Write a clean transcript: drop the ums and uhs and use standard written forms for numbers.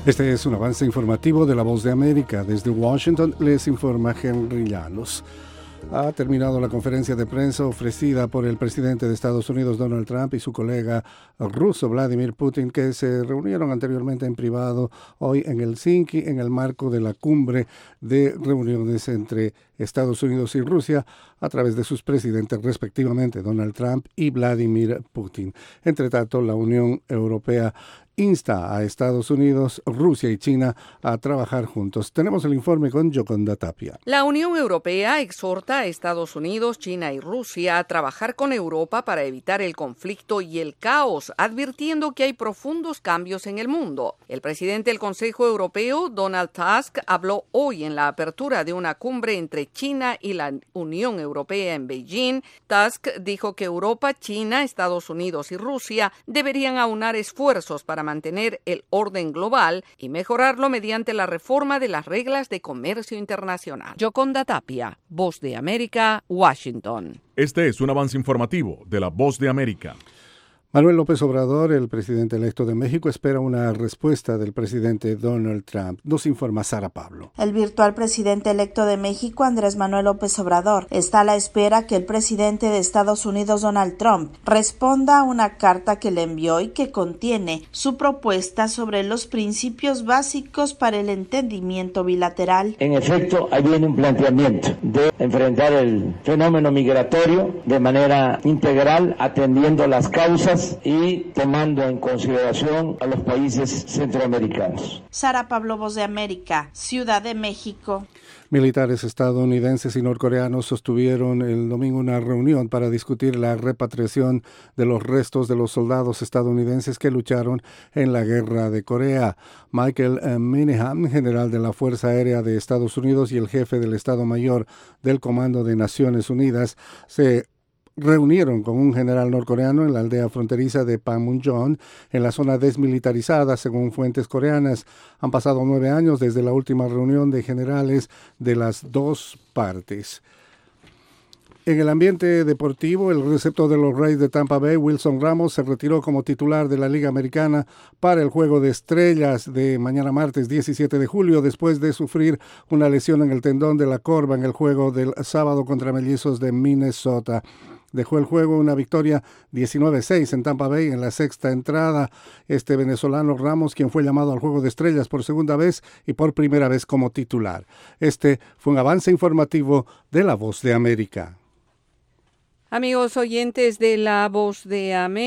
Este es un avance informativo de La Voz de América. Desde Washington les informa Henry Llanos. Ha terminado la conferencia de prensa ofrecida por el presidente de Estados Unidos, Donald Trump, y su colega ruso, Vladimir Putin, que se reunieron anteriormente en privado hoy en Helsinki en el marco de la cumbre de reuniones entre Estados Unidos y Rusia a través de sus presidentes respectivamente, Donald Trump y Vladimir Putin. Entre tanto, la Unión Europea insta a Estados Unidos, Rusia y China a trabajar juntos. Tenemos el informe con Yoconda Tapia. La Unión Europea exhorta a Estados Unidos, China y Rusia a trabajar con Europa para evitar el conflicto y el caos, advirtiendo que hay profundos cambios en el mundo. El presidente del Consejo Europeo, Donald Tusk, habló hoy en la apertura de una cumbre entre China y la Unión Europea en Beijing. Tusk dijo que Europa, China, Estados Unidos y Rusia deberían aunar esfuerzos para mantener el orden global y mejorarlo mediante la reforma de las reglas de comercio internacional. Yoconda Tapia, Voz de América, Washington. Este es un avance informativo de La Voz de América. Manuel López Obrador, el presidente electo de México, espera una respuesta del presidente Donald Trump. Nos informa Sara Pablo. El virtual presidente electo de México, Andrés Manuel López Obrador, está a la espera que el presidente de Estados Unidos, Donald Trump, responda a una carta que le envió y que contiene su propuesta sobre los principios básicos para el entendimiento bilateral. En efecto, ahí viene un planteamiento de enfrentar el fenómeno migratorio de manera integral, atendiendo las causas y tomando en consideración a los países centroamericanos. Sara Pablo, Voz de América, Ciudad de México. Militares estadounidenses y norcoreanos sostuvieron el domingo una reunión para discutir la repatriación de los restos de los soldados estadounidenses que lucharon en la guerra de Corea. Michael Minahan, general de la Fuerza Aérea de Estados Unidos y el jefe del Estado Mayor del Comando de Naciones Unidas, se reunieron con un general norcoreano en la aldea fronteriza de Panmunjom, en la zona desmilitarizada, según fuentes coreanas. Han pasado 9 años desde la última reunión de generales de las dos partes. En el ambiente deportivo, el receptor de los Rays de Tampa Bay, Wilson Ramos, se retiró como titular de la Liga Americana para el Juego de Estrellas de mañana martes 17 de julio, después de sufrir una lesión en el tendón de la corva en el juego del sábado contra Mellizos de Minnesota. Dejó el juego una victoria 19-6 en Tampa Bay en la sexta entrada. Este venezolano Ramos, quien fue llamado al Juego de Estrellas por segunda vez y por primera vez como titular. Este fue un avance informativo de La Voz de América. Amigos oyentes de La Voz de América.